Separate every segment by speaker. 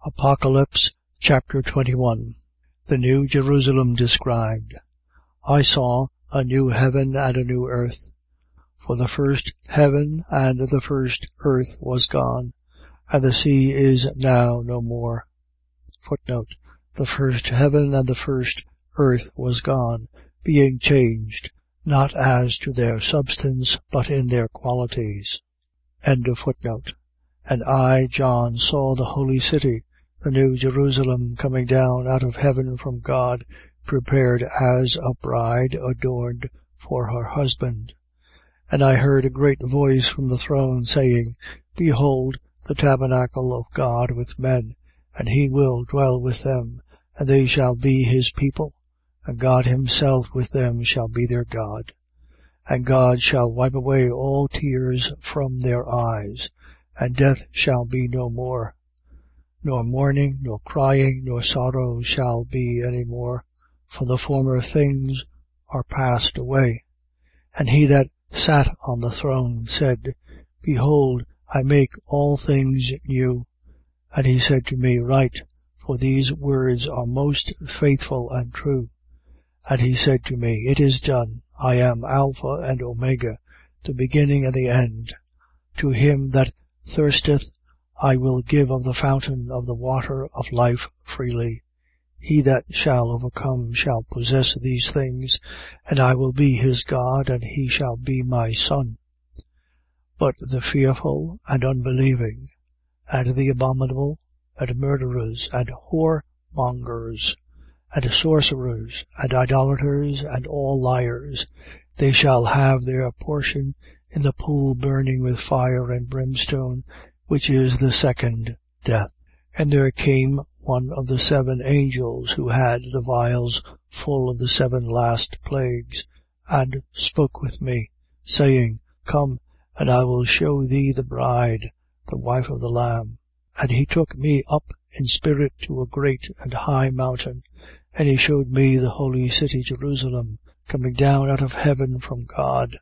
Speaker 1: Apocalypse chapter 21. The New Jerusalem described. I saw a new heaven and a new earth. For the first heaven and the first earth was gone, and the sea is now no more. Footnote. The first heaven and the first earth was gone, being changed, not as to their substance, but in their qualities. End of footnote. And I, John, saw the holy city, the new Jerusalem, coming down out of heaven from God, prepared as a bride adorned for her husband. And I heard a great voice from the throne saying, Behold, the tabernacle of God with men, and he will dwell with them, and they shall be his people, and God himself with them shall be their God. And God shall wipe away all tears from their eyes, and death shall be no more. Nor mourning, nor crying, nor sorrow shall be any more, for the former things are passed away. And he that sat on the throne said, Behold, I make all things new. And he said to me, Write, for these words are most faithful and true. And he said to me, It is done. I am Alpha and Omega, the beginning and the end. To him that thirsteth, I will give of the fountain of the water of life freely. He that shall overcome shall possess these things, and I will be his God, and he shall be my son. But the fearful and unbelieving, and the abominable, and murderers, and whoremongers, and sorcerers, and idolaters, and all liars, they shall have their portion in the pool burning with fire and brimstone, which is the second death. And there came one of the 7 angels who had the vials full of the 7 last plagues, and spoke with me, saying, Come, and I will show thee the bride, the wife of the Lamb. And he took me up in spirit to a great and high mountain, and he showed me the holy city Jerusalem, coming down out of heaven from God,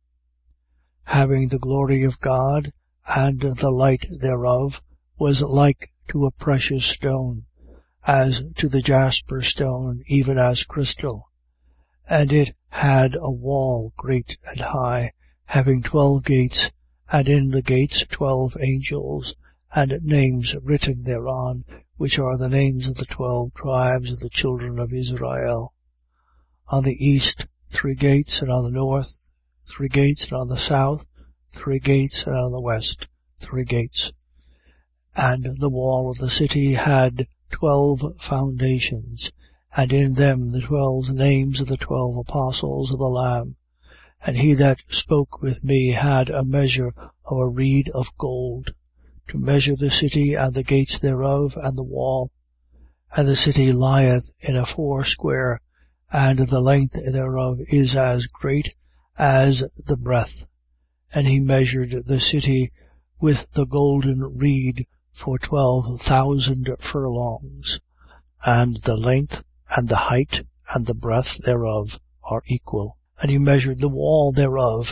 Speaker 1: having the glory of God, and the light thereof was like to a precious stone, as to the jasper stone, even as crystal. And it had a wall great and high, having 12 gates, and in the gates 12 angels, and names written thereon, which are the names of the 12 tribes of the children of Israel. On the east 3 gates, and on the north 3 gates, and on the south 3 gates, and on the west 3 gates. And the wall of the city had 12 foundations, and in them the 12 names of the 12 apostles of the Lamb. And he that spoke with me had a measure of a reed of gold, to measure the city and the gates thereof and the wall. And the city lieth in a 4 square, and the length thereof is as great as the breadth. And he measured the city with the golden reed for 12,000 furlongs, and the length and the height and the breadth thereof are equal. And he measured the wall thereof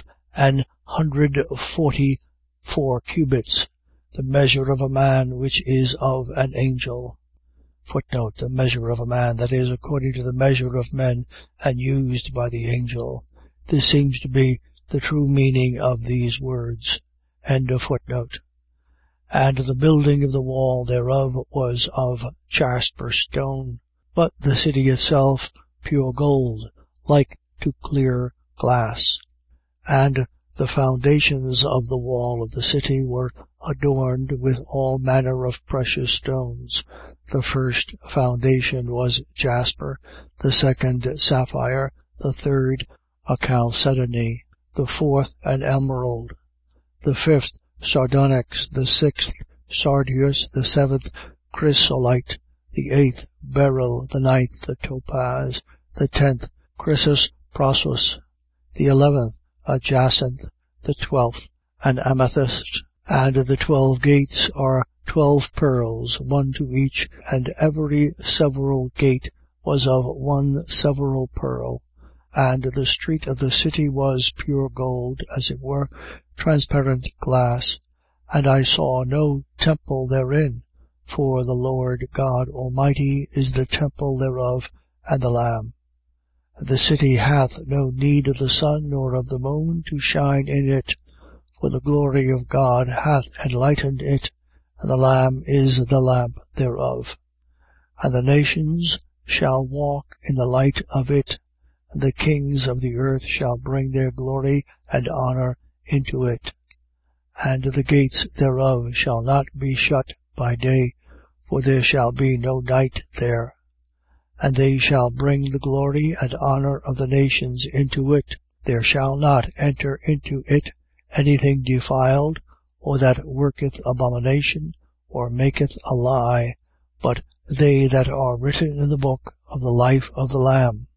Speaker 1: 144 cubits, the measure of a man which is of an angel. Footnote. The measure of a man, that is, according to the measure of men and used by the angel. This seems to be the true meaning of these words. End of footnote. And the building of the wall thereof was of jasper stone, but the city itself pure gold, like to clear glass. And the foundations of the wall of the city were adorned with all manner of precious stones. The first foundation was jasper, the second sapphire, the third a chalcedony, the fourth an emerald, the fifth sardonyx, the sixth sardius, the seventh chrysolite, the eighth beryl, the ninth a topaz, the 10th chrysoprasus, the 11th a jacinth, the 12th an amethyst. And the 12 gates are 12 pearls, 1 to each, and every several gate was of 1 several pearl. And the street of the city was pure gold, as it were, transparent glass. And I saw no temple therein, For the Lord God Almighty is the temple thereof, and the Lamb. And the city hath no need of the sun nor of the moon to shine in it, for the glory of God hath enlightened it, and the Lamb is the lamp thereof. And the nations shall walk in the light of it, and the kings of the earth shall bring their glory and honour into it. And the gates thereof shall not be shut by day, for there shall be no night there. And they shall bring the glory and honour of the nations into it. There shall not enter into it anything defiled, or that worketh abomination, or maketh a lie, but they that are written in the book of the life of the Lamb.